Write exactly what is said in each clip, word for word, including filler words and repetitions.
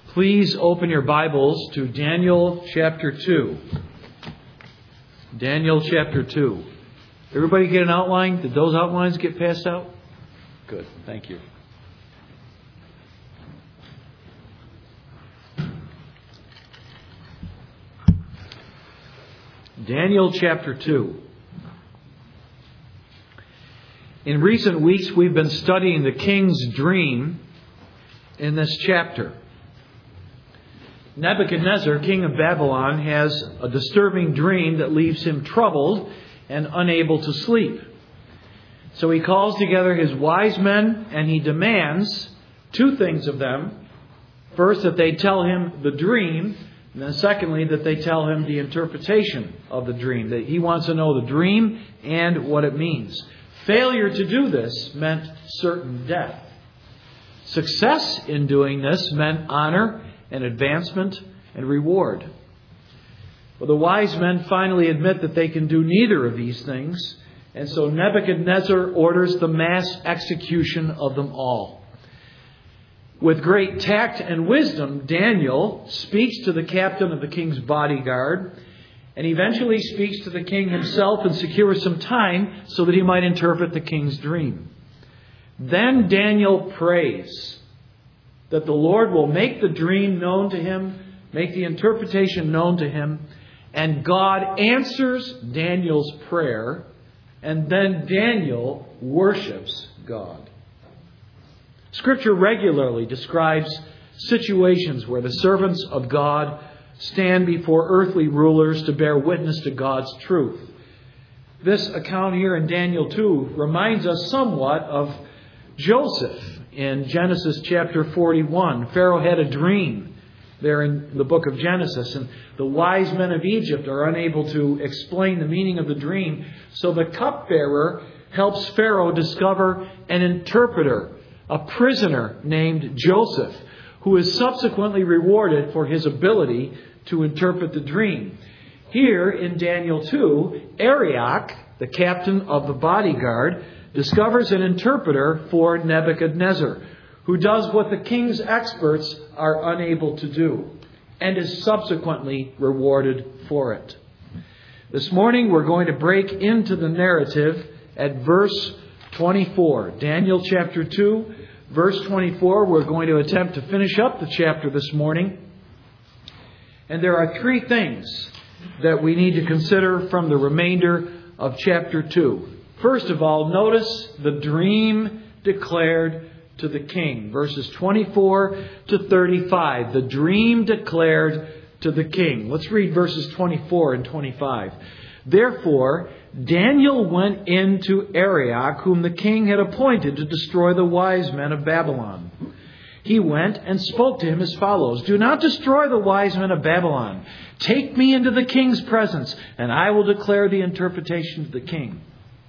Please open your Bibles to Daniel chapter two. Daniel chapter two. Everybody get an outline? Did those outlines get passed out? Good. Thank you. Daniel chapter two. In recent weeks, we've been studying the king's dream in this chapter. Nebuchadnezzar, king of Babylon, has a disturbing dream that leaves him troubled and unable to sleep. So he calls together his wise men and he demands two things of them. First, that they tell him the dream, and then secondly, that they tell him the interpretation of the dream. That he wants to know the dream and what it means. Failure to do this meant certain death. Success in doing this meant honor and advancement and reward. Well, the wise men finally admit that they can do neither of these things, and so Nebuchadnezzar orders the mass execution of them all. With great tact and wisdom, Daniel speaks to the captain of the king's bodyguard, and eventually speaks to the king himself and secures some time so that he might interpret the king's dream. Then Daniel prays that the Lord will make the dream known to him, make the interpretation known to him, and God answers Daniel's prayer, and then Daniel worships God. Scripture regularly describes situations where the servants of God stand before earthly rulers to bear witness to God's truth. This account here in Daniel two reminds us somewhat of Joseph in Genesis chapter forty-one. Pharaoh had a dream there in the book of Genesis, and the wise men of Egypt are unable to explain the meaning of the dream. So the cupbearer helps Pharaoh discover an interpreter, a prisoner named Joseph, who is subsequently rewarded for his ability to interpret the dream. Here in Daniel two, Arioch, the captain of the bodyguard, discovers an interpreter for Nebuchadnezzar, who does what the king's experts are unable to do, and is subsequently rewarded for it. This morning we're going to break into the narrative at verse twenty-four. Daniel chapter two, verse twenty-four. We're going to attempt to finish up the chapter this morning. And there are three things that we need to consider from the remainder of chapter two. First of all, notice the dream declared to the king. Verses twenty-four to thirty-five. The dream declared to the king. Let's read verses twenty-four and twenty-five. Therefore, Daniel went in to Arioch, whom the king had appointed to destroy the wise men of Babylon. He went and spoke to him as follows: Do not destroy the wise men of Babylon. Take me into the king's presence, and I will declare the interpretation to the king.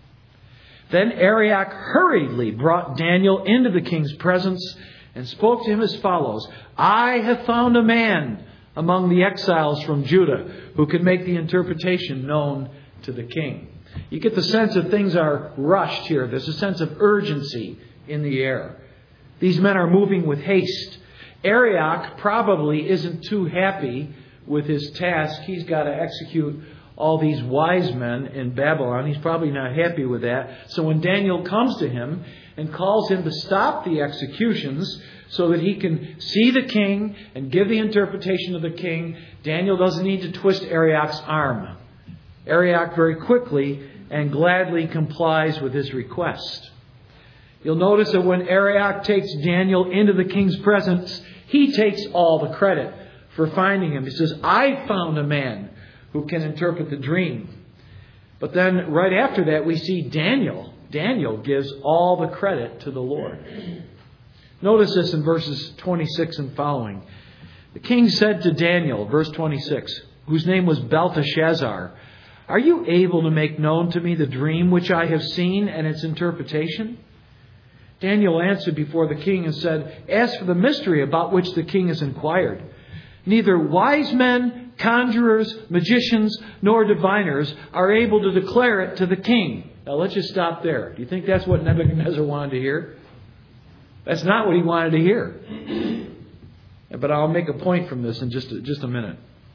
Then Arioch hurriedly brought Daniel into the king's presence and spoke to him as follows: I have found a man among the exiles from Judah who can make the interpretation known to the king. You get the sense that things are rushed here. There's a sense of urgency in the air. These men are moving with haste. Arioch probably isn't too happy with his task. He's got to execute all these wise men in Babylon. He's probably not happy with that. So when Daniel comes to him and calls him to stop the executions so that he can see the king and give the interpretation of the king, Daniel doesn't need to twist Arioch's arm. Arioch very quickly and gladly complies with his request. You'll notice that when Arioch takes Daniel into the king's presence, he takes all the credit for finding him. He says, I found a man who can interpret the dream. But then right after that, we see Daniel. Daniel gives all the credit to the Lord. Notice this in verses twenty-six and following. The king said to Daniel, verse twenty-six, whose name was Belteshazzar, Are you able to make known to me the dream which I have seen and its interpretation? Daniel answered before the king and said, As for the mystery about which the king has inquired, neither wise men, conjurers, magicians, nor diviners are able to declare it to the king. Now let's just stop there. Do you think that's what Nebuchadnezzar wanted to hear? That's not what he wanted to hear. But I'll make a point from this in just a, just a minute.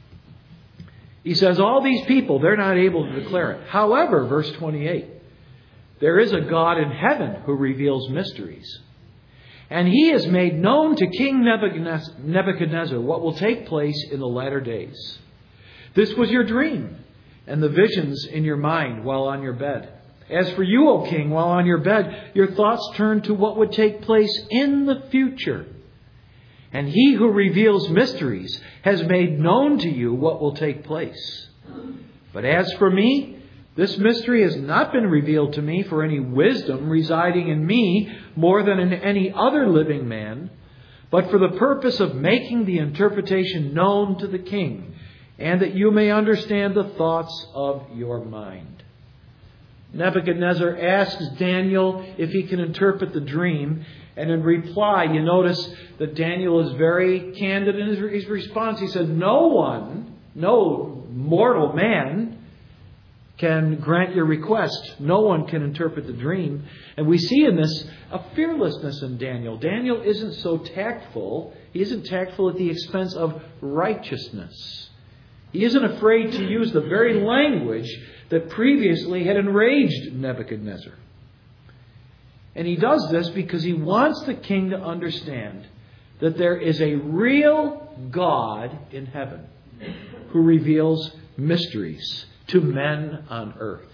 He says, all these people, they're not able to declare it. However, verse twenty-eight, there is a God in heaven who reveals mysteries. And He has made known to King Nebuchadnezzar what will take place in the latter days. This was your dream and the visions in your mind while on your bed. As for you, O king, while on your bed, your thoughts turned to what would take place in the future. And He who reveals mysteries has made known to you what will take place. But as for me, this mystery has not been revealed to me for any wisdom residing in me more than in any other living man, but for the purpose of making the interpretation known to the king, and that you may understand the thoughts of your mind. Nebuchadnezzar asks Daniel if he can interpret the dream. And in reply, you notice that Daniel is very candid in his response. He said, no one, no mortal man can grant your request. No one can interpret the dream. And we see in this a fearlessness in Daniel. Daniel isn't so tactful. He isn't tactful at the expense of righteousness. He isn't afraid to use the very language that previously had enraged Nebuchadnezzar. And he does this because he wants the king to understand that there is a real God in heaven who reveals mysteries to men on earth.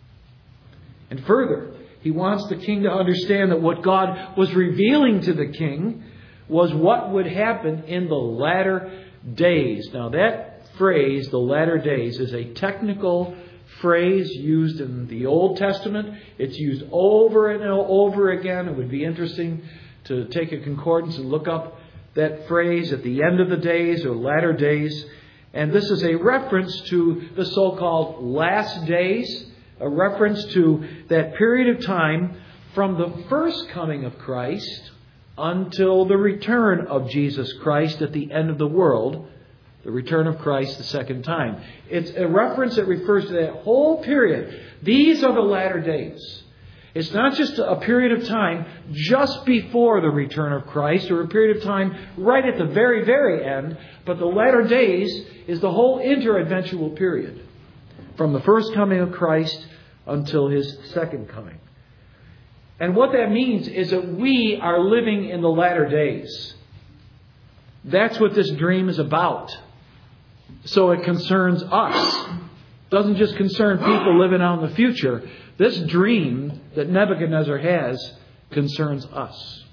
And further, he wants the king to understand that what God was revealing to the king was what would happen in the latter days. Now that phrase, the latter days, is a technical phrase used in the Old Testament. It's used over and over again. It would be interesting to take a concordance and look up that phrase, at the end of the days or latter days. And this is a reference to the so-called last days, a reference to that period of time from the first coming of Christ until the return of Jesus Christ at the end of the world. The return of Christ the second time. It's a reference that refers to that whole period. These are the latter days. It's not just a period of time just before the return of Christ or a period of time right at the very, very end. But the latter days is the whole intereventual period. From the first coming of Christ until His second coming. And what that means is that we are living in the latter days. That's what this dream is about. So it concerns us. It doesn't just concern people living out in the future. This dream that Nebuchadnezzar has concerns us.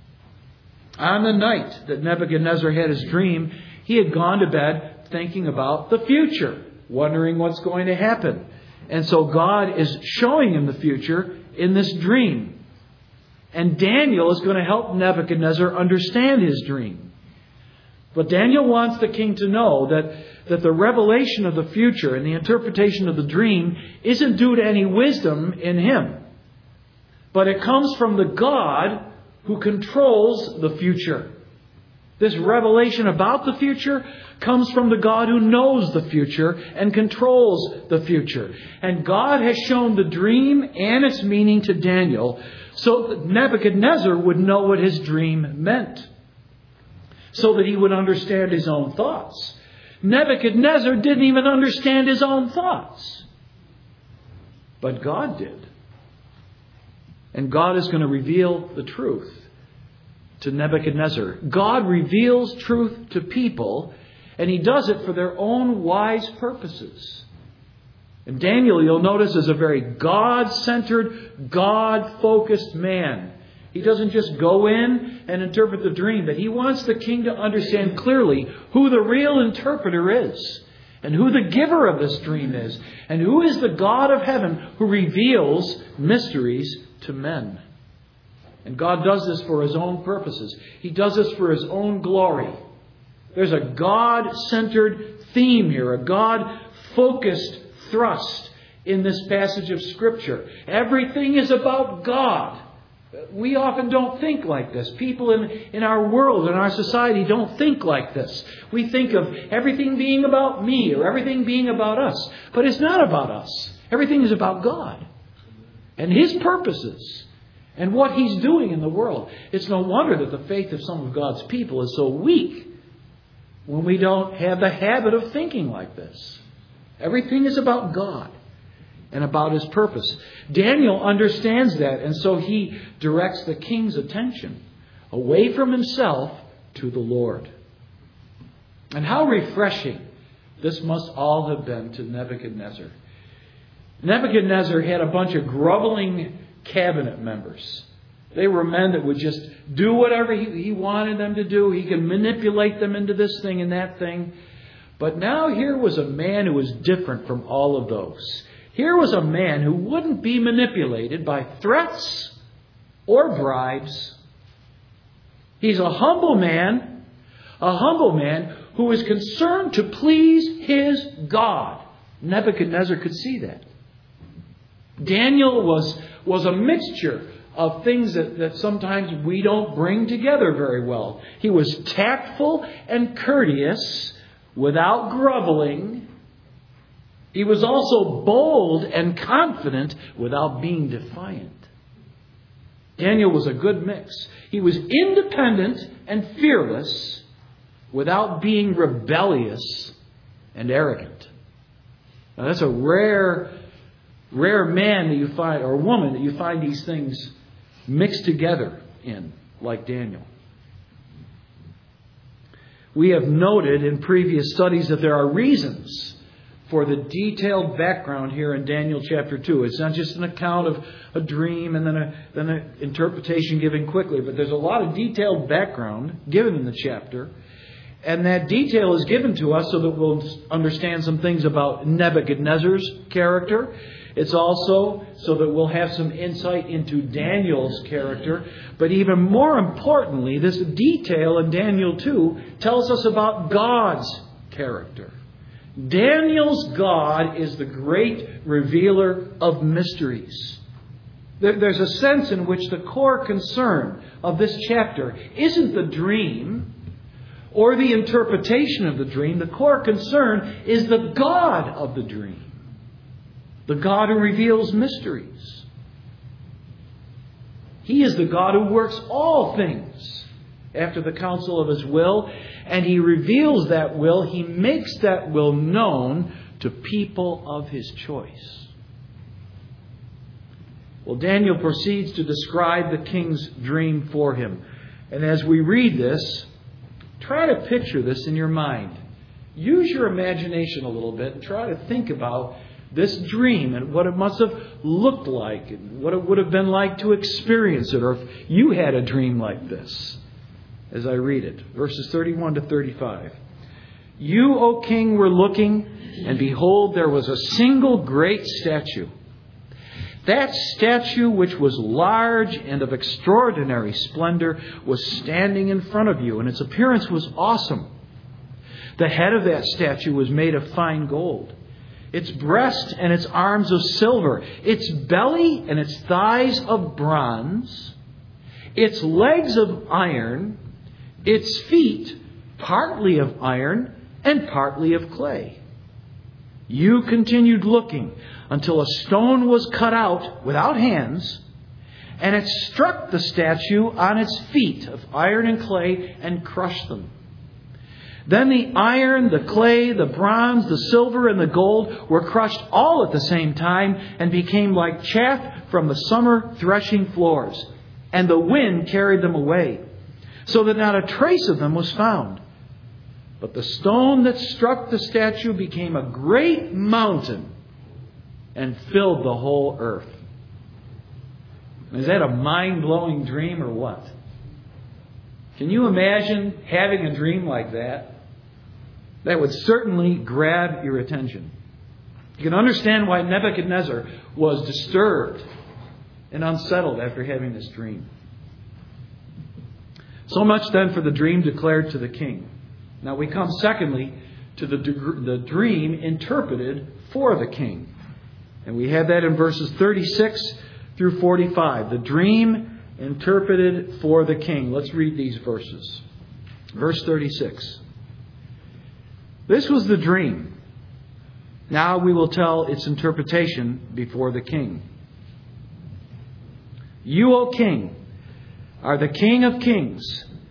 On the night that Nebuchadnezzar had his dream, he had gone to bed thinking about the future, wondering what's going to happen. And so God is showing him the future in this dream. And Daniel is going to help Nebuchadnezzar understand his dream. But Daniel wants the king to know that, that the revelation of the future and the interpretation of the dream isn't due to any wisdom in him. But it comes from the God who controls the future. This revelation about the future comes from the God who knows the future and controls the future. And God has shown the dream and its meaning to Daniel so that Nebuchadnezzar would know what his dream meant. So that he would understand his own thoughts. Nebuchadnezzar didn't even understand his own thoughts. But God did. And God is going to reveal the truth to Nebuchadnezzar. God reveals truth to people, and He does it for their own wise purposes. And Daniel, you'll notice, is a very God-centered, God-focused man. He doesn't just go in and interpret the dream, but he wants the king to understand clearly who the real interpreter is, and who the giver of this dream is, and who is the God of heaven who reveals mysteries to men. And God does this for His own purposes. He does this for His own glory. There's a God-centered theme here, a God-focused thrust in this passage of Scripture. Everything is about God. We often don't think like this. People in, in our world, in our society, don't think like this. We think of everything being about me or everything being about us. But it's not about us. Everything is about God and His purposes and what He's doing in the world. It's no wonder that the faith of some of God's people is so weak when we don't have the habit of thinking like this. Everything is about God and about His purpose. Daniel understands that, and so he directs the king's attention away from himself to the Lord. And how refreshing this must all have been to Nebuchadnezzar. Nebuchadnezzar had a bunch of groveling cabinet members. They were men that would just do whatever he, he wanted them to do. He could manipulate them into this thing and that thing. But now here was a man who was different from all of those. Here was a man who wouldn't be manipulated by threats or bribes. He's a humble man, a humble man who is concerned to please his God. Nebuchadnezzar could see that. Daniel was, was a mixture of things that, that sometimes we don't bring together very well. He was tactful and courteous without groveling. He was also bold and confident without being defiant. Daniel was a good mix. He was independent and fearless without being rebellious and arrogant. Now that's a rare, rare man that you find, or woman that you find these things mixed together in, like Daniel. We have noted in previous studies that there are reasons for the detailed background here in Daniel chapter two. It's not just an account of a dream and then a then an interpretation given quickly, but there's a lot of detailed background given in the chapter. And that detail is given to us so that we'll understand some things about Nebuchadnezzar's character. It's also so that we'll have some insight into Daniel's character. But even more importantly, this detail in Daniel two tells us about God's character. Daniel's God is the great revealer of mysteries. There's a sense in which the core concern of this chapter isn't the dream or the interpretation of the dream. The core concern is the God of the dream. The God who reveals mysteries. He is the God who works all things after the counsel of His will, and He reveals that will. He makes that will known to people of His choice. Well, Daniel proceeds to describe the king's dream for him. And as we read this, try to picture this in your mind. Use your imagination a little bit and try to think about this dream and what it must have looked like and what it would have been like to experience it, or if you had a dream like this. As I read it, verses thirty-one to thirty-five. You, O king, were looking, and behold, there was a single great statue. That statue, which was large and of extraordinary splendor, was standing in front of you, and its appearance was awesome. The head of that statue was made of fine gold, its breast and its arms of silver, its belly and its thighs of bronze, its legs of iron, its feet partly of iron and partly of clay. You continued looking until a stone was cut out without hands, and it struck the statue on its feet of iron and clay and crushed them. Then the iron, the clay, the bronze, the silver, and the gold were crushed all at the same time and became like chaff from the summer threshing floors, and the wind carried them away, so that not a trace of them was found. But the stone that struck the statue became a great mountain and filled the whole earth. Is that a mind-blowing dream or what? Can you imagine having a dream like that? That would certainly grab your attention. You can understand why Nebuchadnezzar was disturbed and unsettled after having this dream. So much then for the dream declared to the king. Now we come secondly to the, the dream interpreted for the king. And we have that in verses thirty-six through forty-five. The dream interpreted for the king. Let's read these verses. Verse thirty-six. This was the dream. Now we will tell its interpretation before the king. You, O king, are the King of kings.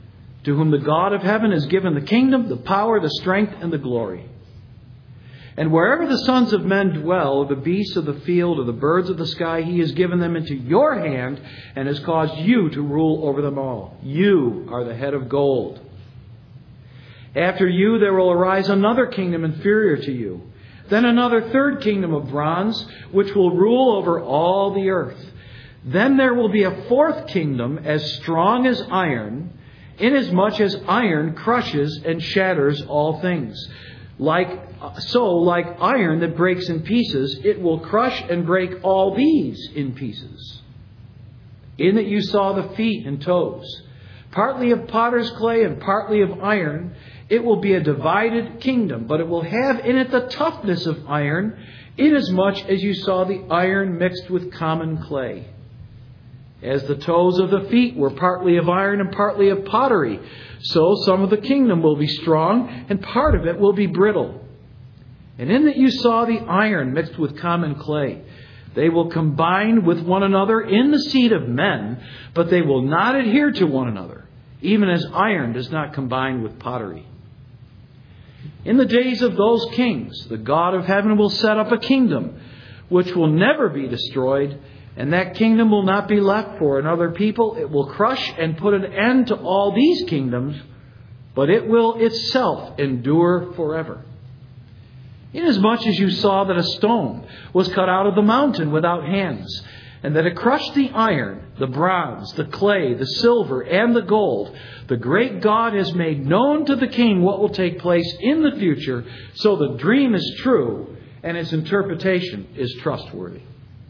to whom the God of heaven has given the kingdom, the power, the strength, and the glory. And wherever the sons of men dwell, or the beasts of the field, or the birds of the sky, He has given them into your hand and has caused you to rule over them all. You are the head of gold. After you there will arise another kingdom inferior to you. Then another third kingdom of bronze, which will rule over all the earth. Then there will be a fourth kingdom as strong as iron, inasmuch as iron crushes and shatters all things. Like so, like iron that breaks in pieces, it will crush and break all these in pieces. In that you saw the feet and toes, partly of potter's clay and partly of iron, it will be a divided kingdom, but it will have in it the toughness of iron, inasmuch as you saw the iron mixed with common clay. As the toes of the feet were partly of iron and partly of pottery, so some of the kingdom will be strong, and part of it will be brittle. And in that you saw the iron mixed with common clay, they will combine with one another in the seed of men, but they will not adhere to one another, even as iron does not combine with pottery. In the days of those kings, the God of heaven will set up a kingdom which will never be destroyed, and that kingdom will not be left for another people. It will crush and put an end to all these kingdoms, but it will itself endure forever. Inasmuch as you saw that a stone was cut out of the mountain without hands, and that it crushed the iron, the bronze, the clay, the silver, and the gold, the great God has made known to the king what will take place in the future, so the dream is true and its interpretation is trustworthy.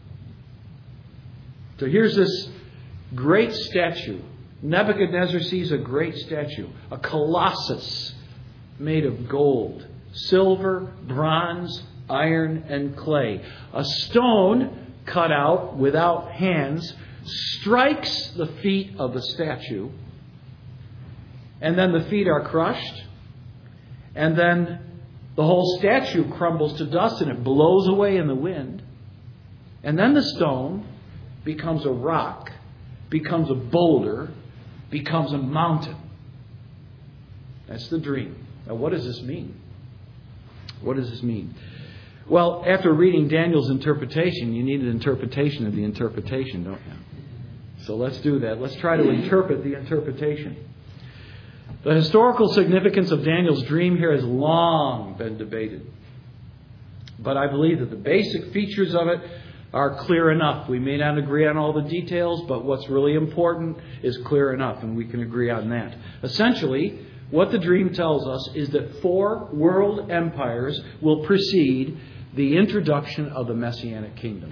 So here's this great statue. Nebuchadnezzar sees a great statue, a colossus made of gold, silver, bronze, iron, and clay. A stone cut out without hands strikes the feet of the statue, and then the feet are crushed, and then the whole statue crumbles to dust and it blows away in the wind, and then the stone becomes a rock, becomes a boulder, becomes a mountain. That's the dream. Now, what does this mean? What does this mean? Well, after reading Daniel's interpretation, you need an interpretation of the interpretation, don't you? So let's do that. Let's try to interpret the interpretation. The historical significance of Daniel's dream here has long been debated. But I believe that the basic features of it are clear enough. We may not agree on all the details, but what's really important is clear enough, and we can agree on that. Essentially, what the dream tells us is that four world empires will precede the introduction of the Messianic kingdom.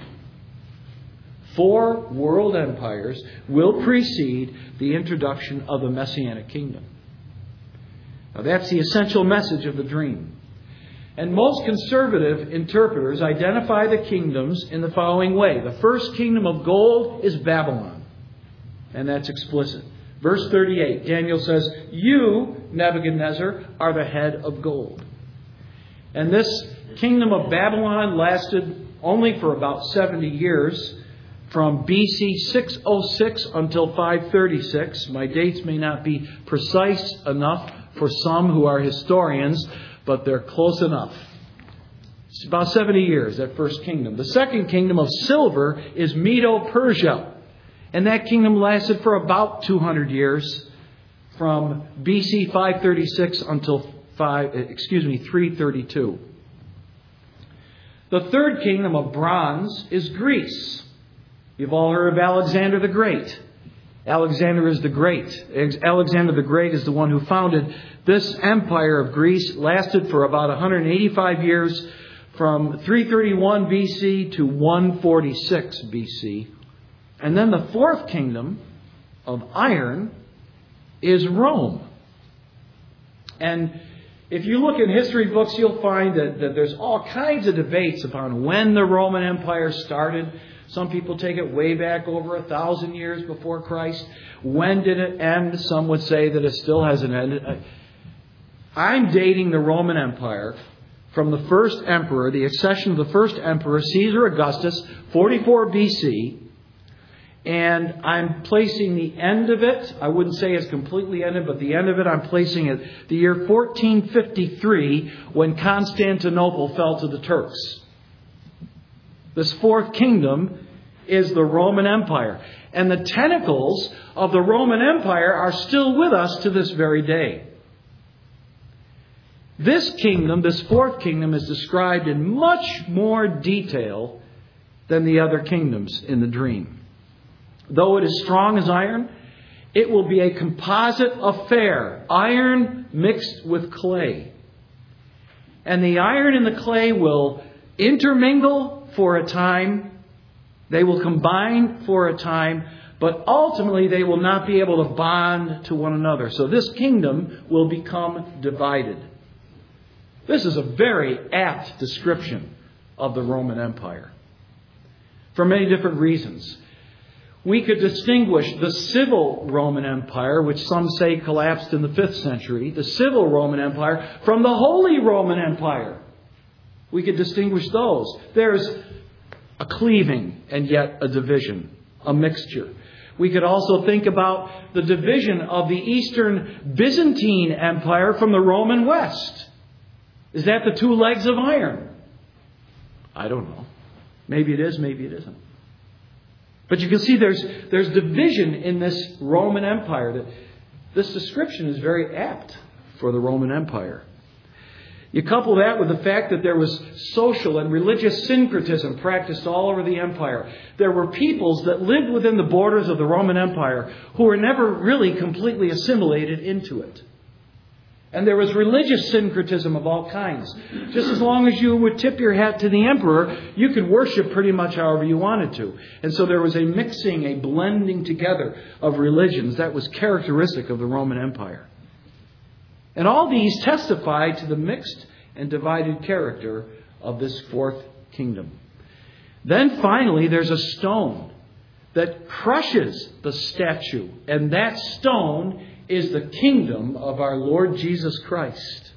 Four world empires will precede the introduction of the Messianic kingdom. Now, that's the essential message of the dream. And most conservative interpreters identify the kingdoms in the following way. The first kingdom of gold is Babylon. And that's explicit. Verse thirty-eight, Daniel says, "You, Nebuchadnezzar, are the head of gold." And this kingdom of Babylon lasted only for about seventy years, from B C six oh six until five thirty-six. My dates may not be precise enough for some who are historians, but they're close enough. It's about seventy years, that first kingdom. The second kingdom of silver is Medo-Persia. And that kingdom lasted for about two hundred years, from B C five thirty-six until five, excuse me, three thirty-two. The third kingdom of bronze is Greece. You've all heard of Alexander the Great. Alexander is the Great. Alexander the Great is the one who founded this empire of Greece. Lasted for about one hundred eighty-five years, from three thirty-one B C to one forty-six B C. And then the fourth kingdom of iron is Rome. And if you look in history books, you'll find that, that there's all kinds of debates upon when the Roman Empire started. Some people take it way back over a thousand years before Christ. When did it end? Some would say that it still hasn't ended. I'm dating the Roman Empire from the first emperor, the accession of the first emperor, Caesar Augustus, forty-four B C, And I'm placing the end of it, I wouldn't say it's completely ended, but the end of it I'm placing at the year fourteen fifty-three, when Constantinople fell to the Turks. This fourth kingdom is the Roman Empire. And the tentacles of the Roman Empire are still with us to this very day. This kingdom, this fourth kingdom, is described in much more detail than the other kingdoms in the dream. Though it is strong as iron, it will be a composite affair, iron mixed with clay. And the iron and the clay will intermingle for a time. They will combine for a time, but ultimately they will not be able to bond to one another. So this kingdom will become divided. This is a very apt description of the Roman Empire for many different reasons. We could distinguish the civil Roman Empire, which some say collapsed in the fifth century, the civil Roman Empire, from the Holy Roman Empire. We could distinguish those. There's a cleaving and yet a division, a mixture. We could also think about the division of the Eastern Byzantine Empire from the Roman West. Is that the two legs of iron? I don't know. Maybe it is, maybe it isn't. But you can see there's there's division in this Roman Empire. That this description is very apt for the Roman Empire. You couple that with the fact that there was social and religious syncretism practiced all over the empire. There were peoples that lived within the borders of the Roman Empire who were never really completely assimilated into it. And there was religious syncretism of all kinds. Just as long as you would tip your hat to the emperor, you could worship pretty much however you wanted to. And so there was a mixing, a blending together of religions that was characteristic of the Roman Empire. And all these testify to the mixed and divided character of this fourth kingdom. Then finally, there's a stone that crushes the statue. And that stone is the kingdom of our Lord Jesus Christ.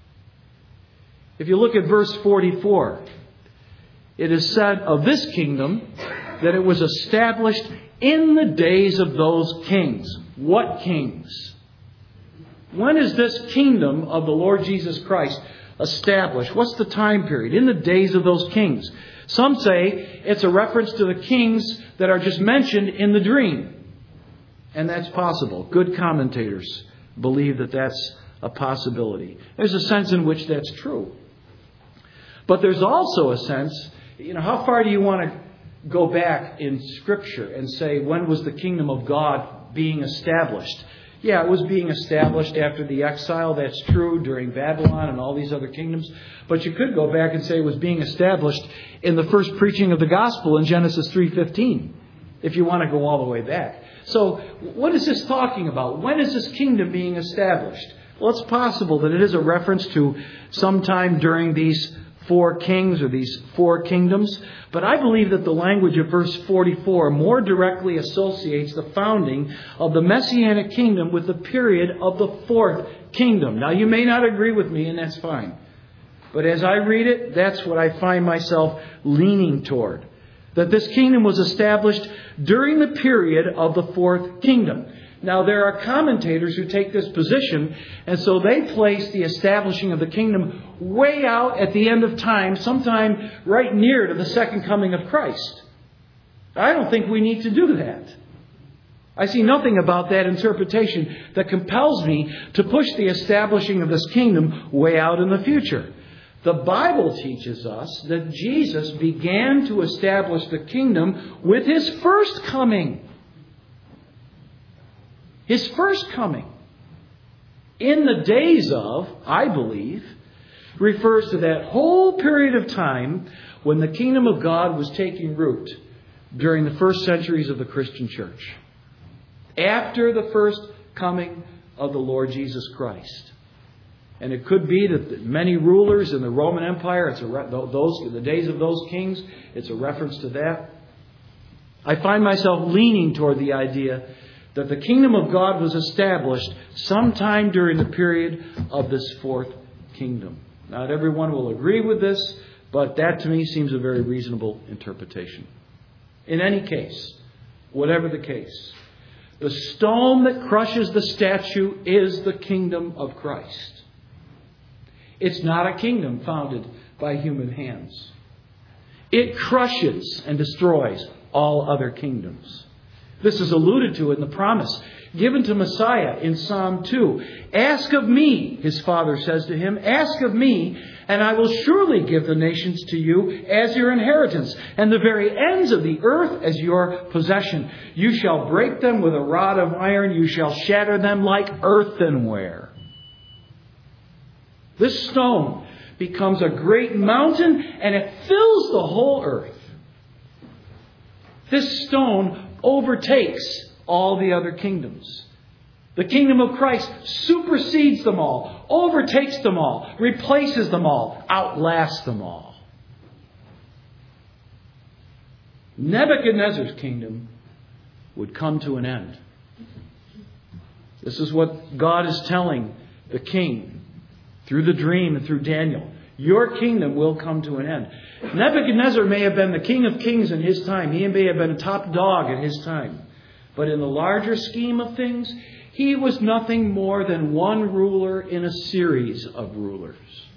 If you look at verse forty-four, it is said of this kingdom that it was established in the days of those kings. What kings? When is this kingdom of the Lord Jesus Christ established? What's the time period? In the days of those kings. Some say it's a reference to the kings that are just mentioned in the dream. And that's possible. Good commentators believe that that's a possibility. There's a sense in which that's true. But there's also a sense, you know, how far do you want to go back in Scripture and say, when was the kingdom of God being established? Yeah, it was being established after the exile. That's true during Babylon and all these other kingdoms. But you could go back and say it was being established in the first preaching of the gospel in Genesis three fifteen, if you want to go all the way back. So what is this talking about? When is this kingdom being established? Well, it's possible that it is a reference to sometime during these four kings or these four kingdoms. But I believe that the language of verse forty-four more directly associates the founding of the Messianic kingdom with the period of the fourth kingdom. Now, you may not agree with me, and that's fine. But as I read it, that's what I find myself leaning toward. That this kingdom was established during the period of the fourth kingdom. Now, there are commentators who take this position, and so they place the establishing of the kingdom way out at the end of time, sometime right near to the second coming of Christ. I don't think we need to do that. I see nothing about that interpretation that compels me to push the establishing of this kingdom way out in the future. The Bible teaches us that Jesus began to establish the kingdom with His first coming. His first coming. In the days of, I believe, refers to that whole period of time when the kingdom of God was taking root during the first centuries of the Christian church. After the first coming of the Lord Jesus Christ. And it could be that many rulers in the Roman Empire, it's a re- those the days of those kings, it's a reference to that. I find myself leaning toward the idea that the kingdom of God was established sometime during the period of this fourth kingdom. Not everyone will agree with this, but that to me seems a very reasonable interpretation. In any case, Whatever the case, the stone that crushes the statue is the kingdom of Christ. It's not a kingdom founded by human hands. It crushes and destroys all other kingdoms. This is alluded to in the promise given to Messiah in Psalm two. Ask of me, his Father says to him, ask of me, and I will surely give the nations to you as your inheritance, and the very ends of the earth as your possession. You shall break them with a rod of iron. You shall shatter them like earthenware. This stone becomes a great mountain, and it fills the whole earth. This stone overtakes all the other kingdoms. The kingdom of Christ supersedes them all, overtakes them all, replaces them all, outlasts them all. Nebuchadnezzar's kingdom would come to an end. This is what God is telling the king through the dream and through Daniel. Your kingdom will come to an end. Nebuchadnezzar may have been the king of kings in his time. He may have been a top dog in his time. But in the larger scheme of things, he was nothing more than one ruler in a series of rulers.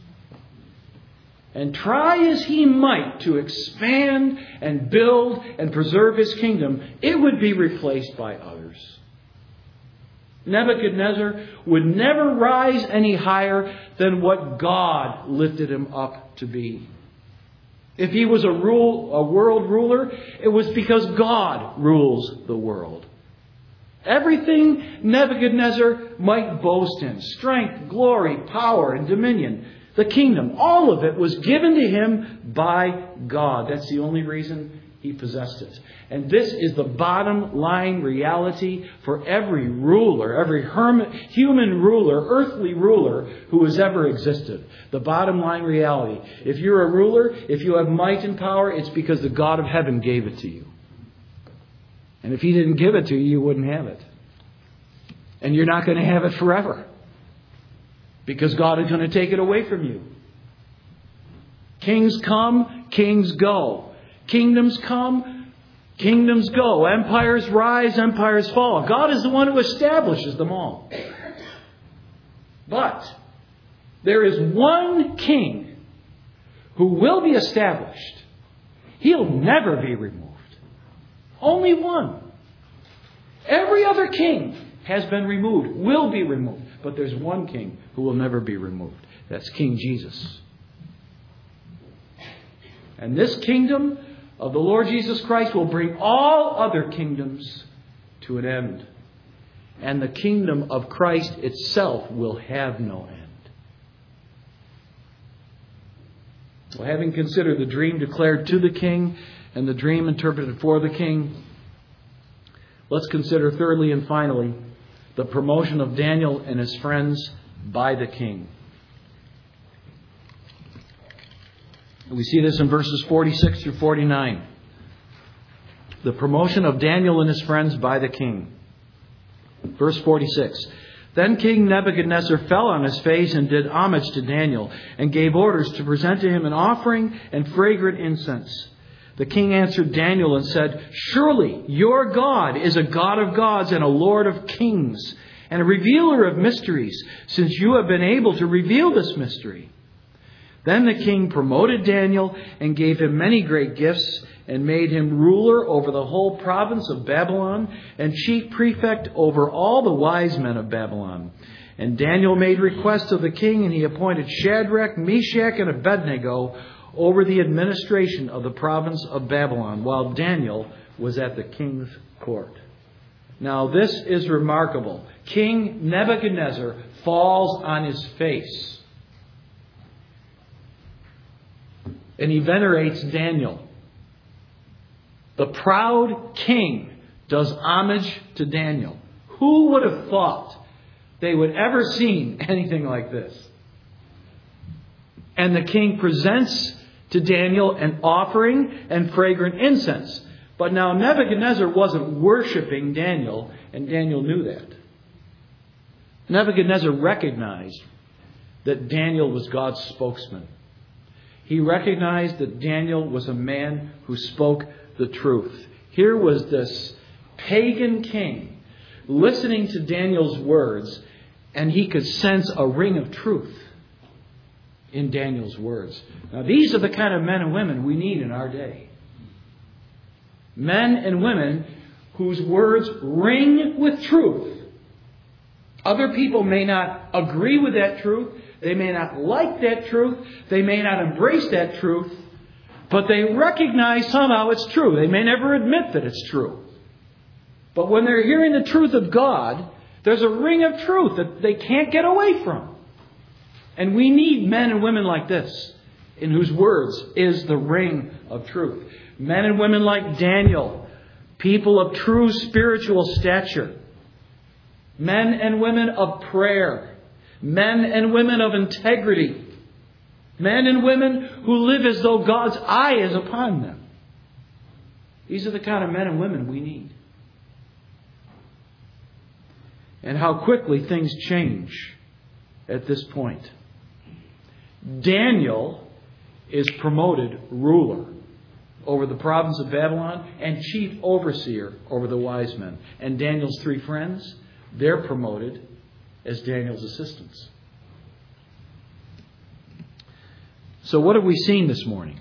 And try as he might to expand and build and preserve his kingdom, it would be replaced by others. Nebuchadnezzar would never rise any higher than what God lifted him up to be. If he was a rule, a world ruler, it was because God rules the world. Everything Nebuchadnezzar might boast in, strength, glory, power, and dominion, the kingdom, all of it was given to him by God. That's the only reason he possessed it. And this is the bottom line reality for every ruler, every hermit, human ruler, earthly ruler who has ever existed. The bottom line reality. If you're a ruler, if you have might and power, it's because the God of heaven gave it to you. And if he didn't give it to you, you wouldn't have it. And you're not going to have it forever. Because God is going to take it away from you. Kings come, kings go. Kingdoms come, kingdoms go. Empires rise, empires fall. God is the one who establishes them all. But there is one king who will be established. He'll never be removed. Only one. Every other king has been removed, will be removed. But there's one king who will never be removed. That's King Jesus. And this kingdom of the Lord Jesus Christ will bring all other kingdoms to an end. And the kingdom of Christ itself will have no end. Well, having considered the dream declared to the king and the dream interpreted for the king, let's consider thirdly and finally the promotion of Daniel and his friends by the king. We see this in verses forty-six through forty-nine. The promotion of Daniel and his friends by the king. Verse forty-six. Then King Nebuchadnezzar fell on his face and did homage to Daniel and gave orders to present to him an offering and fragrant incense. The king answered Daniel and said, surely your God is a God of gods and a Lord of kings and a revealer of mysteries, since you have been able to reveal this mystery. Then the king promoted Daniel and gave him many great gifts and made him ruler over the whole province of Babylon and chief prefect over all the wise men of Babylon. And Daniel made request of the king, and he appointed Shadrach, Meshach, and Abednego over the administration of the province of Babylon, while Daniel was at the king's court. Now this is remarkable. King Nebuchadnezzar falls on his face. And he venerates Daniel. The proud king does homage to Daniel. Who would have thought they would ever seen anything like this? And the king presents to Daniel an offering and fragrant incense. But now Nebuchadnezzar wasn't worshiping Daniel, and Daniel knew that. Nebuchadnezzar recognized that Daniel was God's spokesman. He recognized that Daniel was a man who spoke the truth. Here was this pagan king listening to Daniel's words, and he could sense a ring of truth in Daniel's words. Now, these are the kind of men and women we need in our day. Men and women whose words ring with truth. Other people may not agree with that truth. They may not like that truth. They may not embrace that truth. But they recognize somehow it's true. They may never admit that it's true. But when they're hearing the truth of God, there's a ring of truth that they can't get away from. And we need men and women like this, in whose words is the ring of truth. Men and women like Daniel, people of true spiritual stature. Men and women of prayer. Men and women of integrity. Men and women who live as though God's eye is upon them. These are the kind of men and women we need. And how quickly things change at this point. Daniel is promoted ruler over the province of Babylon and chief overseer over the wise men. And Daniel's three friends, they're promoted as Daniel's assistants. So what have we seen this morning?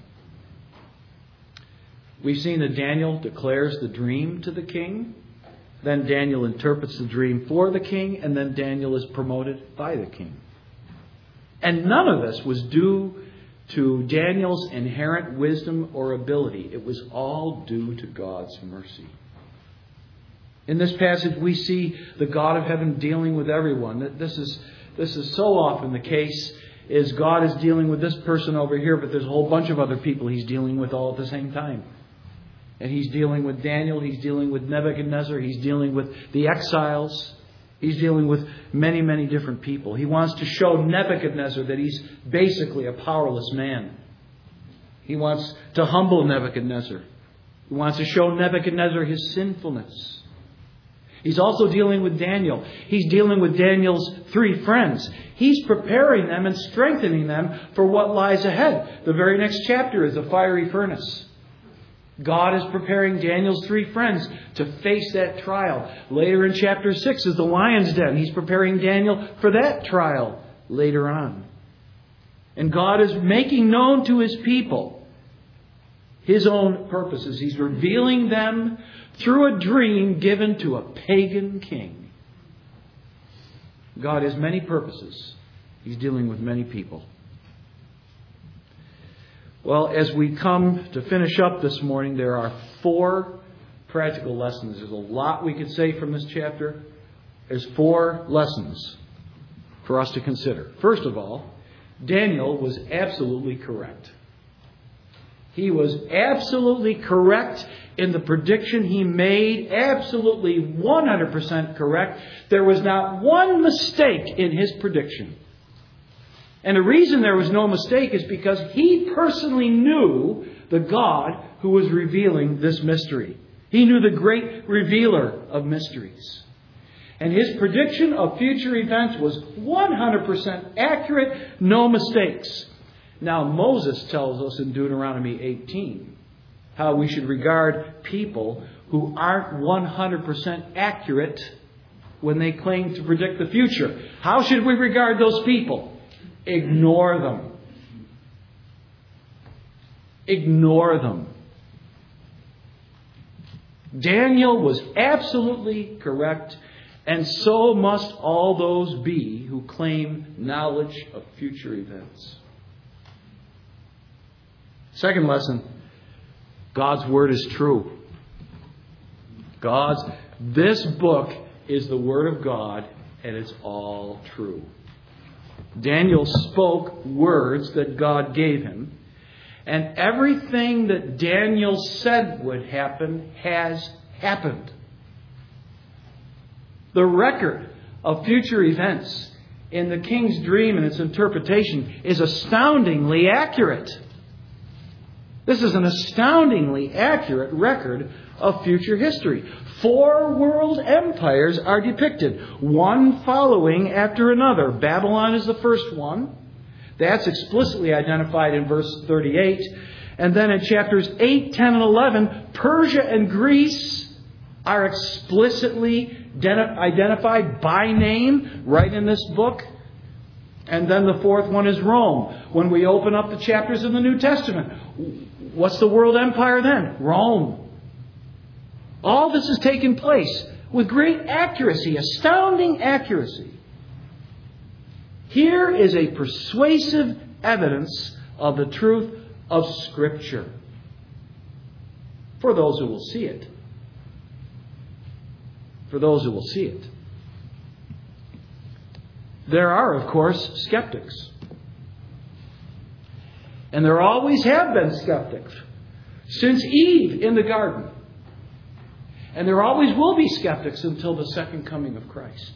We've seen that Daniel declares the dream to the king. Then Daniel interprets the dream for the king. And then Daniel is promoted by the king. And none of this was due to Daniel's inherent wisdom or ability. It was all due to God's mercy. In this passage, we see the God of heaven dealing with everyone. This is, this is so often the case, is God is dealing with this person over here, but there's a whole bunch of other people He's dealing with all at the same time. And He's dealing with Daniel, He's dealing with Nebuchadnezzar, He's dealing with the exiles. He's dealing with many, many different people. He wants to show Nebuchadnezzar that he's basically a powerless man. He wants to humble Nebuchadnezzar. He wants to show Nebuchadnezzar his sinfulness. He's also dealing with Daniel. He's dealing with Daniel's three friends. He's preparing them and strengthening them for what lies ahead. The very next chapter is a fiery furnace. God is preparing Daniel's three friends to face that trial. Later in chapter six is the lion's den. He's preparing Daniel for that trial later on. And God is making known to His people His own purposes. He's revealing them through a dream given to a pagan king. God has many purposes. He's dealing with many people. Well, as we come to finish up this morning, there are four practical lessons. There's a lot we could say from this chapter. There's four lessons for us to consider. First of all, Daniel was absolutely correct. He was absolutely correct in the prediction he made. Absolutely one hundred percent correct. There was not one mistake in his prediction. And the reason there was no mistake is because he personally knew the God who was revealing this mystery. He knew the great revealer of mysteries. And his prediction of future events was one hundred percent accurate, no mistakes. Now, Moses tells us in Deuteronomy eighteen how we should regard people who aren't one hundred percent accurate when they claim to predict the future. How should we regard those people? Ignore them. Ignore them. Daniel was absolutely correct, and so must all those be who claim knowledge of future events. Second lesson, God's Word is true. God's, this book is the Word of God, and it's all true. Daniel spoke words that God gave him, and everything that Daniel said would happen has happened. The record of future events in the king's dream and its interpretation is astoundingly accurate. This is an astoundingly accurate record of future history. Four world empires are depicted, one following after another. Babylon is the first one. That's explicitly identified in verse thirty-eight. And then in chapters eight, ten, and eleven, Persia and Greece are explicitly identified by name right in this book. And then the fourth one is Rome. When we open up the chapters of the New Testament, what's the world empire then? Rome. All this has taken place with great accuracy, astounding accuracy. Here is a persuasive evidence of the truth of Scripture for those who will see it. For those who will see it. There are, of course, skeptics. And there always have been skeptics. Since Eve in the garden. And there always will be skeptics until the second coming of Christ.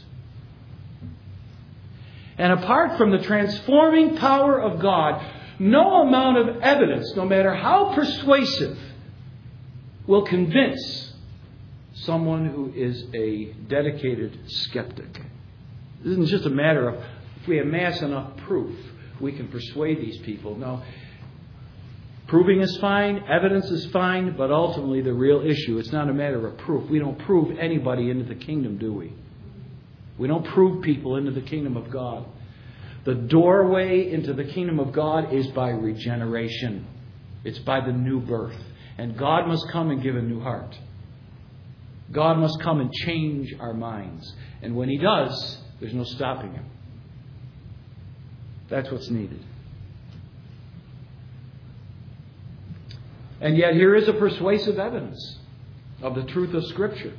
And apart from the transforming power of God, no amount of evidence, no matter how persuasive, will convince someone who is a dedicated skeptic. This isn't just a matter of if we amass enough proof, we can persuade these people. No. Proving is fine, evidence is fine, but ultimately the real issue, it's not a matter of proof. We don't prove anybody into the kingdom, do we? We don't prove people into the kingdom of God. The doorway into the kingdom of God is by regeneration. It's by the new birth. And God must come and give a new heart. God must come and change our minds. And when He does, there's no stopping Him. That's what's needed. And yet here is a persuasive evidence of the truth of Scripture.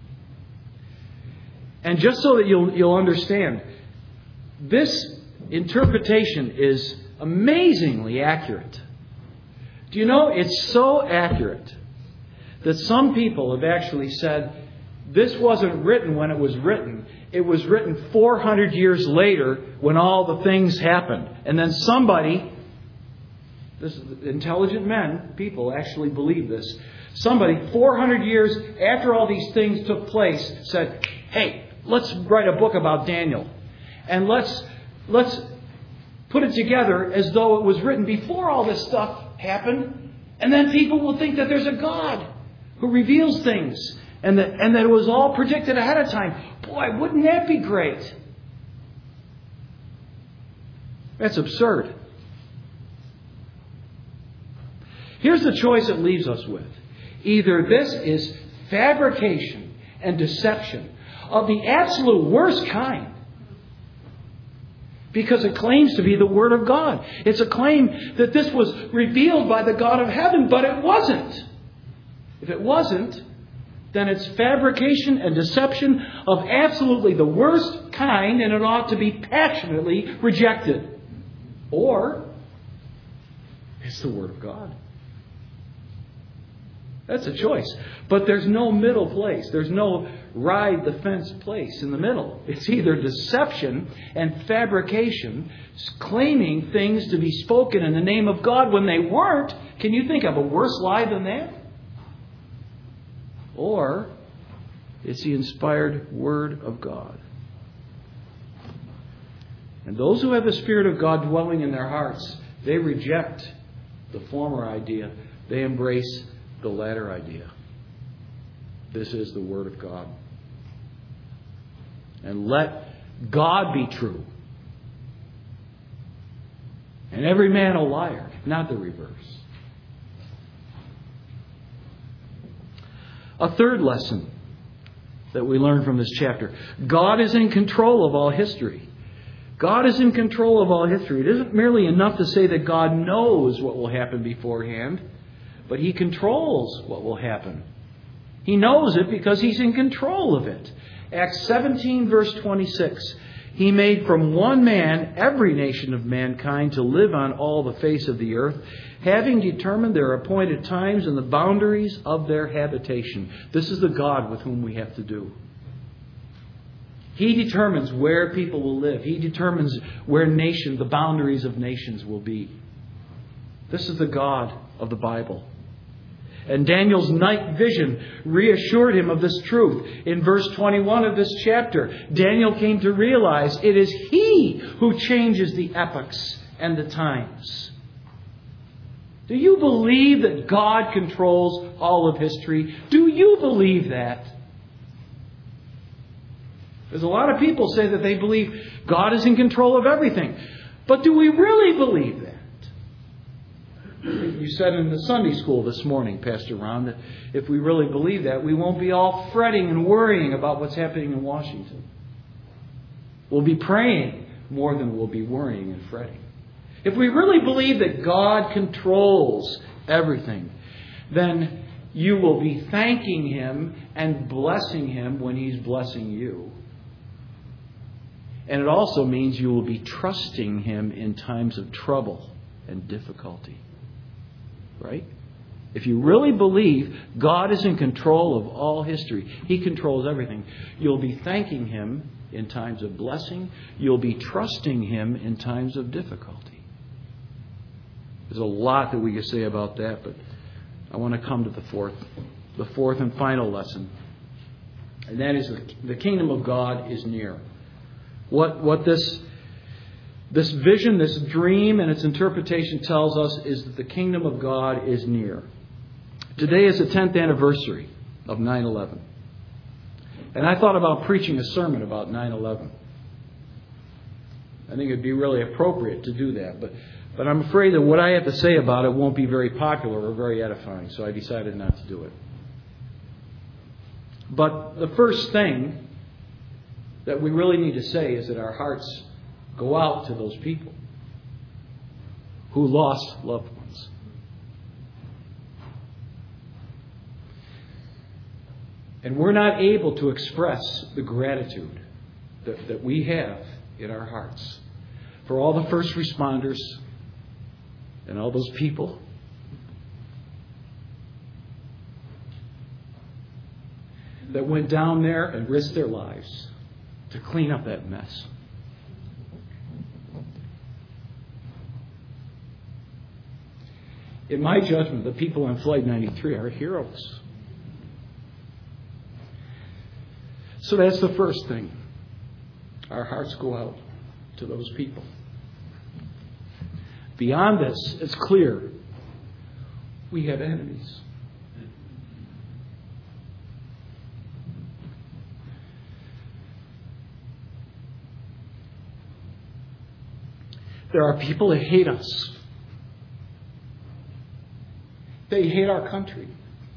And just so that you'll, you'll understand, this interpretation is amazingly accurate. Do you know, it's so accurate that some people have actually said, this wasn't written when it was written. It was written four hundred years later when all the things happened. And then somebody, this intelligent men, people actually believe this. Somebody four hundred years after all these things took place said, hey, let's write a book about Daniel. And let's let's put it together as though it was written before all this stuff happened. And then people will think that there's a God who reveals things. And that, and that it was all predicted ahead of time. Boy, wouldn't that be great? That's absurd. Here's the choice it leaves us with. Either this is fabrication and deception of the absolute worst kind, because it claims to be the Word of God. It's a claim that this was revealed by the God of heaven, but it wasn't. If it wasn't, then it's fabrication and deception of absolutely the worst kind, and it ought to be passionately rejected. Or it's the Word of God. That's a choice. But there's no middle place. There's no ride the fence place in the middle. It's either deception and fabrication, claiming things to be spoken in the name of God when they weren't. Can you think of a worse lie than that? Or it's the inspired Word of God. And those who have the Spirit of God dwelling in their hearts, they reject the former idea. They embrace the latter idea. This is the Word of God. And let God be true. And every man a liar, not the reverse. A third lesson that we learn from this chapter. God is in control of all history. God is in control of all history. It isn't merely enough to say that God knows what will happen beforehand, but He controls what will happen. He knows it because He's in control of it. Acts seventeen, verse twenty-six. He made from one man every nation of mankind to live on all the face of the earth, having determined their appointed times and the boundaries of their habitation. This is the God with whom we have to do. He determines where people will live. He determines where nation, the boundaries of nations will be. This is the God of the Bible. And Daniel's night vision reassured him of this truth. In verse twenty-one of this chapter, Daniel came to realize it is He who changes the epochs and the times. Do you believe that God controls all of history? Do you believe that? There's a lot of people say that they believe God is in control of everything. But do we really believe that? You said in the Sunday school this morning, Pastor Ron, that if we really believe that, we won't be all fretting and worrying about what's happening in Washington. We'll be praying more than we'll be worrying and fretting. If we really believe that God controls everything, then you will be thanking Him and blessing Him when He's blessing you. And it also means you will be trusting Him in times of trouble and difficulty. Right? If you really believe God is in control of all history, He controls everything, you'll be thanking Him in times of blessing. You'll be trusting Him in times of difficulty. There's a lot that we could say about that, but I want to come to the fourth, the fourth and final lesson. And that is the, the kingdom of God is near. What, what this, this vision, this dream, and its interpretation tells us is that the kingdom of God is near. Today is the tenth anniversary of nine eleven. And I thought about preaching a sermon about nine eleven. I think it would be really appropriate to do that. But, but I'm afraid that what I have to say about it won't be very popular or very edifying. So I decided not to do it. But the first thing that we really need to say is that our hearts go out to those people who lost loved ones. And we're not able to express the gratitude that, that we have in our hearts for all the first responders and all those people that went down there and risked their lives to clean up that mess. In my judgment, the people on Flight ninety-three are heroes. So that's the first thing. Our hearts go out to those people. Beyond this, it's clear we have enemies. There are people that hate us. They hate our country.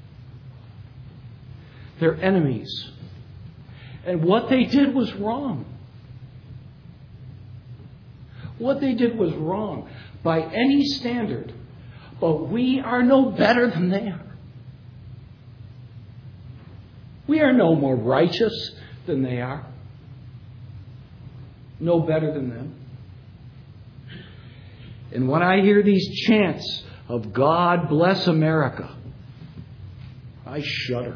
They're enemies. And what they did was wrong. What they did was wrong by any standard. But we are no better than they are. We are no more righteous than they are. No better than them. And when I hear these chants of God bless America, I shudder.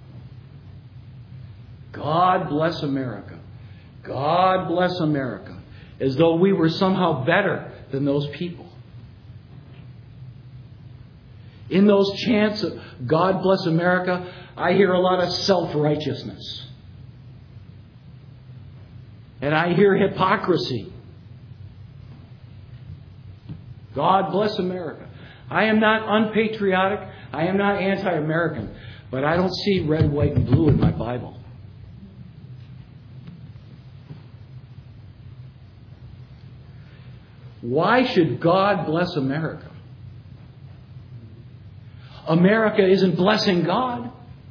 God bless America. God bless America. As though we were somehow better than those people. In those chants of God bless America, I hear a lot of self-righteousness. And I hear hypocrisy. God bless America. I am not unpatriotic. I am not anti-American. But I don't see red, white, and blue in my Bible. Why should God bless America? America isn't blessing God.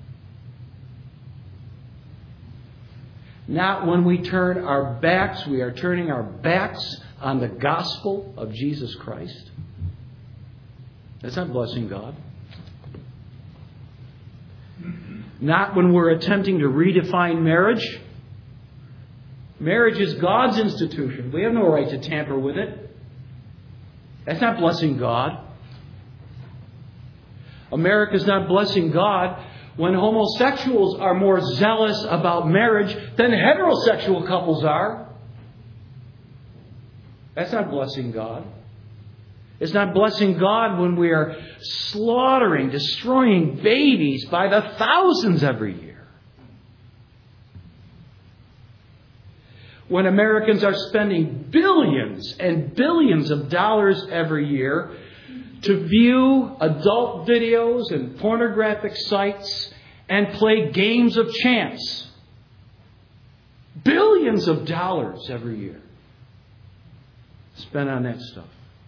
Not when we turn our backs, we are turning our backs on the gospel of Jesus Christ. That's not blessing God. Not when we're attempting to redefine marriage. Marriage is God's institution. We have no right to tamper with it. That's not blessing God. America's not blessing God when homosexuals are more zealous about marriage than heterosexual couples are. That's not blessing God. It's not blessing God when we are slaughtering, destroying babies by the thousands every year. When Americans are spending billions and billions of dollars every year to view adult videos and pornographic sites and play games of chance. Billions of dollars every year spent on that stuff.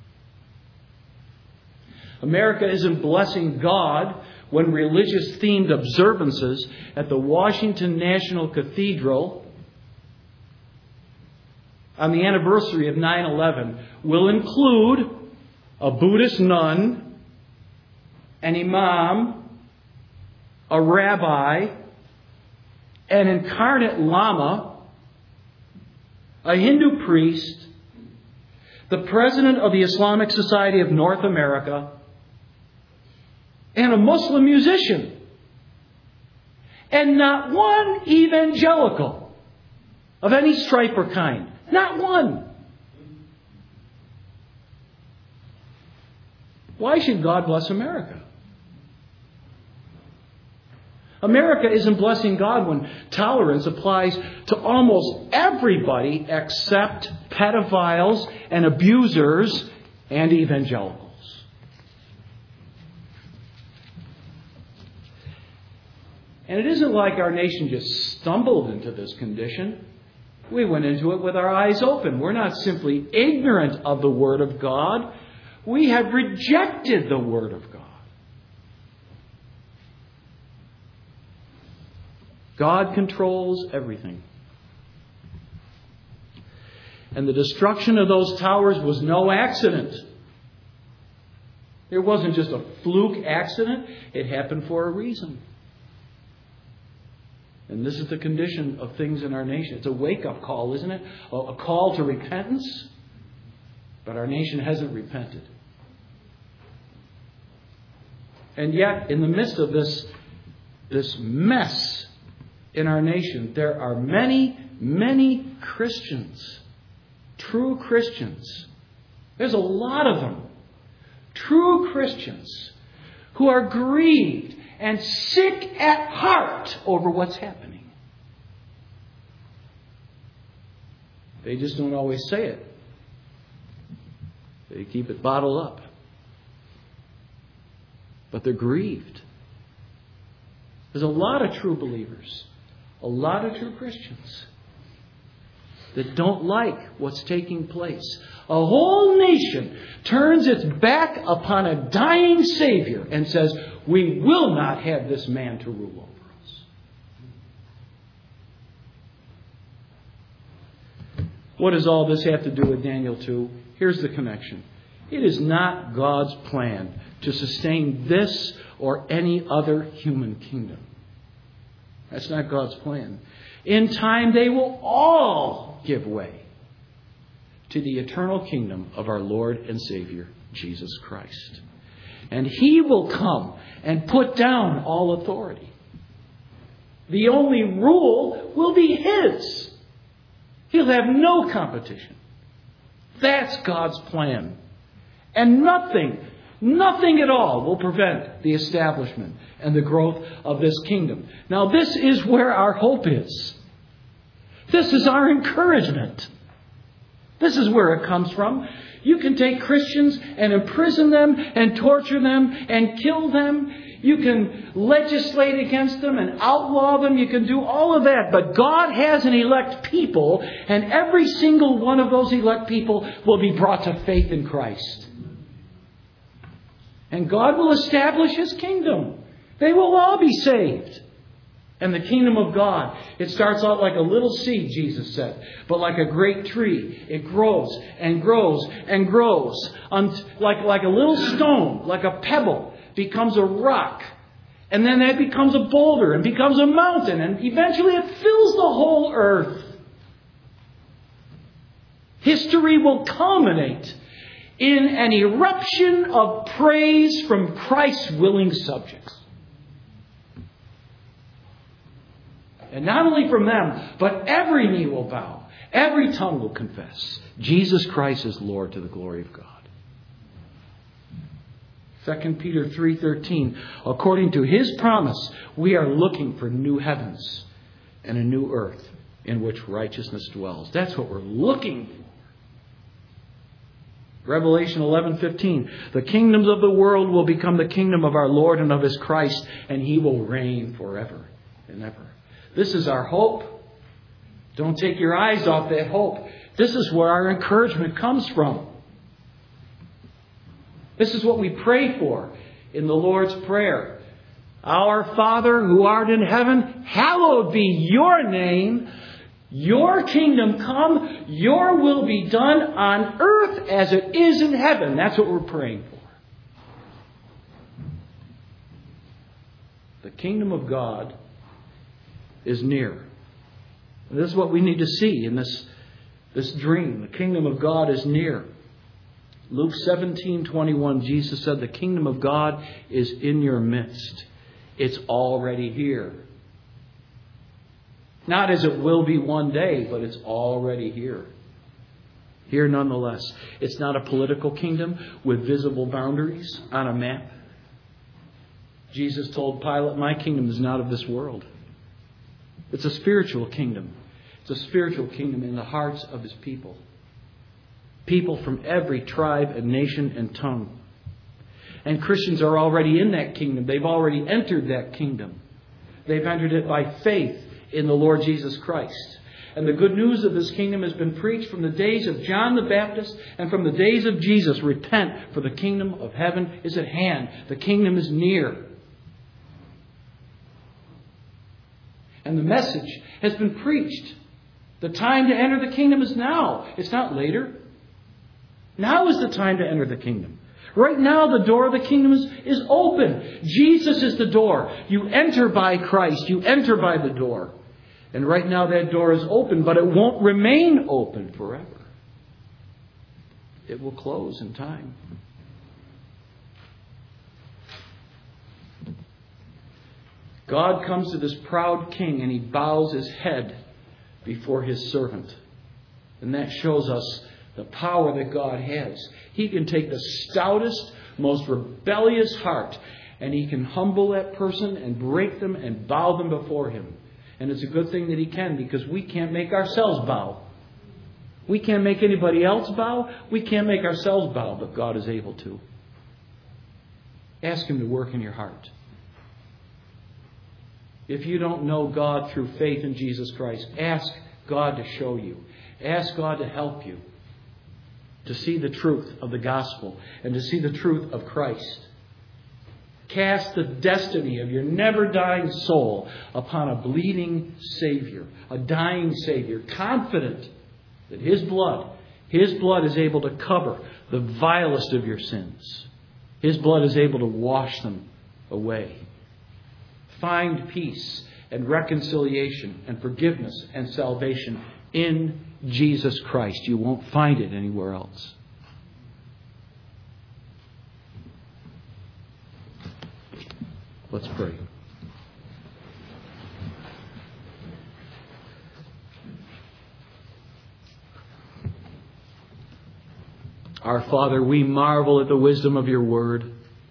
America isn't blessing God when religious-themed observances at the Washington National Cathedral on the anniversary of nine eleven will include a Buddhist nun, an imam, a rabbi, an incarnate lama, a Hindu priest, the president of the Islamic Society of North America, and a Muslim musician. And not one evangelical of any stripe or kind. Not one. Why should God bless America? America isn't blessing God when tolerance applies to almost everybody except pedophiles and abusers and evangelicals. And it isn't like our nation just stumbled into this condition. We went into it with our eyes open. We're not simply ignorant of the Word of God. We have rejected the Word of God. God controls everything. And the destruction of those towers was no accident. It wasn't just a fluke accident. It happened for a reason. And this is the condition of things in our nation. It's a wake-up call, isn't it? A call to repentance. But our nation hasn't repented. And yet, in the midst of this, this mess in our nation, there are many, many Christians, true Christians. There's a lot of them. True Christians who are grieved and sick at heart over what's happening. They just don't always say it. They keep it bottled up. But they're grieved. There's a lot of true believers, a lot of true Christians that don't like what's taking place. A whole nation turns its back upon a dying Savior and says, we will not have this man to rule over us. What does all this have to do with Daniel two? Here's the connection. It is not God's plan to sustain this or any other human kingdom. That's not God's plan. In time, they will all give way to the eternal kingdom of our Lord and Savior, Jesus Christ. And He will come and put down all authority. The only rule will be His. He'll have no competition. That's God's plan. And nothing, nothing at all will prevent the establishment and the growth of this kingdom. Now, this is where our hope is. This is our encouragement. This is where it comes from. You can take Christians and imprison them and torture them and kill them. You can legislate against them and outlaw them. You can do all of that. But God has an elect people, and every single one of those elect people will be brought to faith in Christ. And God will establish His kingdom. They will all be saved. And the kingdom of God, it starts out like a little seed, Jesus said. But like a great tree, it grows and grows and grows. Like, like a little stone, like a pebble, becomes a rock. And then that becomes a boulder and becomes a mountain. And eventually it fills the whole earth. History will culminate in an eruption of praise from Christ's willing subjects. And not only from them, but every knee will bow. Every tongue will confess. Jesus Christ is Lord, to the glory of God. Second Peter three thirteen. According to His promise, we are looking for new heavens and a new earth in which righteousness dwells. That's what we're looking for. Revelation eleven fifteen. The kingdoms of the world will become the kingdom of our Lord and of His Christ, and He will reign forever and ever. This is our hope. Don't take your eyes off that hope. This is where our encouragement comes from. This is what we pray for in the Lord's Prayer. Our Father who art in heaven, hallowed be your name. Your kingdom come. Your will be done on earth as it is in heaven. That's what we're praying for. The kingdom of God is near. And this is what we need to see in this, this dream. The kingdom of God is near. Luke seventeen twenty-one, Jesus said, the kingdom of God is in your midst. It's already here. Not as it will be one day, but it's already here. Here nonetheless. It's not a political kingdom with visible boundaries on a map. Jesus told Pilate, my kingdom is not of this world. It's a spiritual kingdom. It's a spiritual kingdom in the hearts of His people. People from every tribe and nation and tongue. And Christians are already in that kingdom. They've already entered that kingdom. They've entered it by faith in the Lord Jesus Christ. And the good news of this kingdom has been preached from the days of John the Baptist and from the days of Jesus. Repent, for the kingdom of heaven is at hand. The kingdom is near. And the message has been preached. The time to enter the kingdom is now. It's not later. Now is the time to enter the kingdom. Right now, the door of the kingdom is, is open. Jesus is the door. You enter by Christ. You enter by the door. And right now that door is open, but it won't remain open forever. It will close in time. God comes to this proud king and He bows His head before His servant. And that shows us the power that God has. He can take the stoutest, most rebellious heart and He can humble that person and break them and bow them before Him. And it's a good thing that He can, because we can't make ourselves bow. We can't make anybody else bow. We can't make ourselves bow, but God is able to. Ask Him to work in your heart. If you don't know God through faith in Jesus Christ, ask God to show you. Ask God to help you to see the truth of the gospel and to see the truth of Christ. Cast the destiny of your never-dying soul upon a bleeding Savior, a dying Savior, confident that His blood, His blood is able to cover the vilest of your sins. His blood is able to wash them away. Find peace and reconciliation and forgiveness and salvation in Jesus Christ. You won't find it anywhere else. Let's pray. Our Father, we marvel at the wisdom of your word.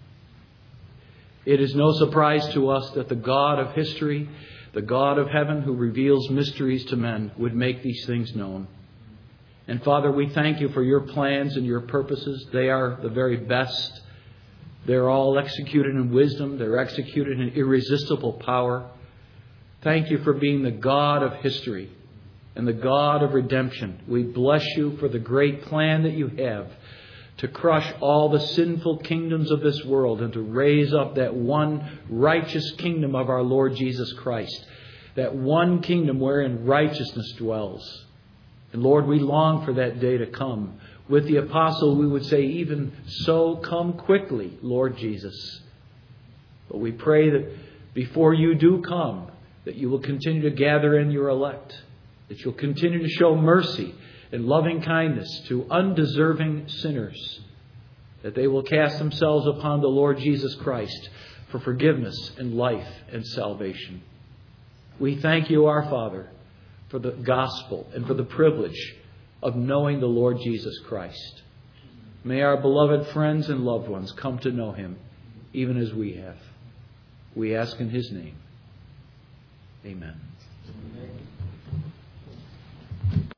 It is no surprise to us that the God of history, the God of heaven who reveals mysteries to men, would make these things known. And Father, we thank you for your plans and your purposes. They are the very best. They're all executed in wisdom. They're executed in irresistible power. Thank you for being the God of history and the God of redemption. We bless you for the great plan that you have to crush all the sinful kingdoms of this world and to raise up that one righteous kingdom of our Lord Jesus Christ. That one kingdom wherein righteousness dwells. And Lord, we long for that day to come. With the apostle, we would say, even so, come quickly, Lord Jesus. But we pray that before you do come, that you will continue to gather in your elect. That you'll continue to show mercy and loving kindness to undeserving sinners. That they will cast themselves upon the Lord Jesus Christ for forgiveness and life and salvation. We thank you, our Father, for the gospel and for the privilege of knowing the Lord Jesus Christ. May our beloved friends and loved ones come to know Him even as we have. We ask in His name. Amen.